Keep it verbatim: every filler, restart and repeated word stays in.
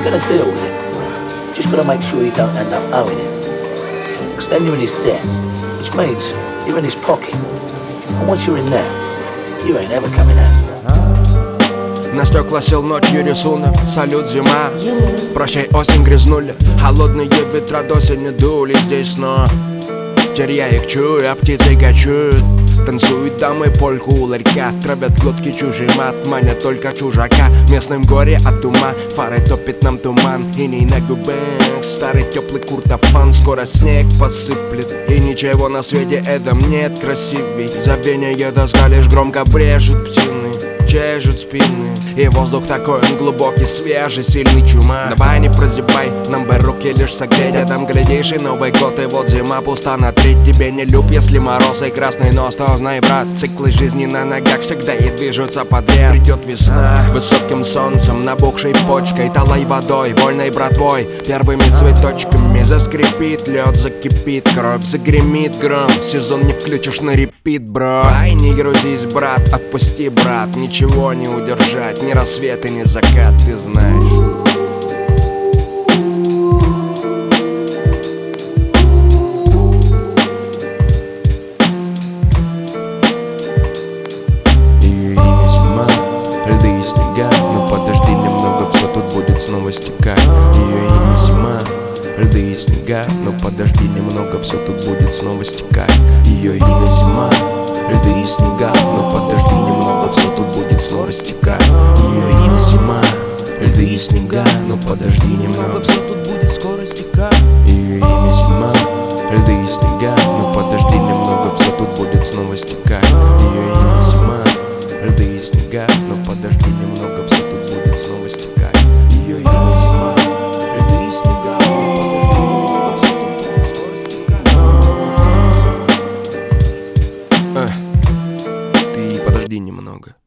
you're gonna deal with it, just gotta make sure you don't end up owing it. Because then you're in his debt, which means you're in his pocket. And once you're in there, you ain't ever coming out. На стекла сел ночью рисунок, салют зима. Прощай, осень, грязнули, холодные ветра до осени дули здесь, но теперь я их чую, а птицы кочуют. Танцуют дамы польку у ларька, травят глотки чужий мат, манят только чужака. В местном горе от ума, фары топит нам туман. И не на губах, старый теплый куртофан. Скоро снег посыплет, и ничего на свете этом нет красивей. Забвение доска лишь громко брежут птины, чешут спины. И воздух такой, он глубокий, свежий, сильный чума. Давай не прозябай, нам бы руки лишь согреть. А там глядишь и Новый год, и вот зима пуста на треть. Тебе не люб, если мороз и красный нос, то знай, брат, циклы жизни на ногах всегда и движутся подряд. Придет весна, высоким солнцем, набухшей почкой, талой водой, вольной братвой, первыми цветочками. Заскрипит лед, закипит кровь, загремит гром. Сезон не включишь на репит, бро. Ай, не грузись, брат, отпусти, брат. Ничего не удержать, ни рассвет и ни закат, ты знаешь. Ее имя зима, льды и снега. Но подожди немного, все тут будет снова стекать. Ее имя зима, льды и снега. Но подожди немного, все тут будет снова стекать. Ее имя зима, льды и снега. Но подожди немного, все тут будет снова стекать. Ее имя зима, льды и снега. Но подожди немного, все тут будет скоро стекать. Ее имя зима, льды и снега. Но подожди немного, все тут будет снова стекать. Ее имя зима, льды и снега. Но подожди немного, все тут будет снова стекать. Ее имя зима, льды и снега. Но подожди немного, все тут будет скоро стекать. Э, ты подожди немного.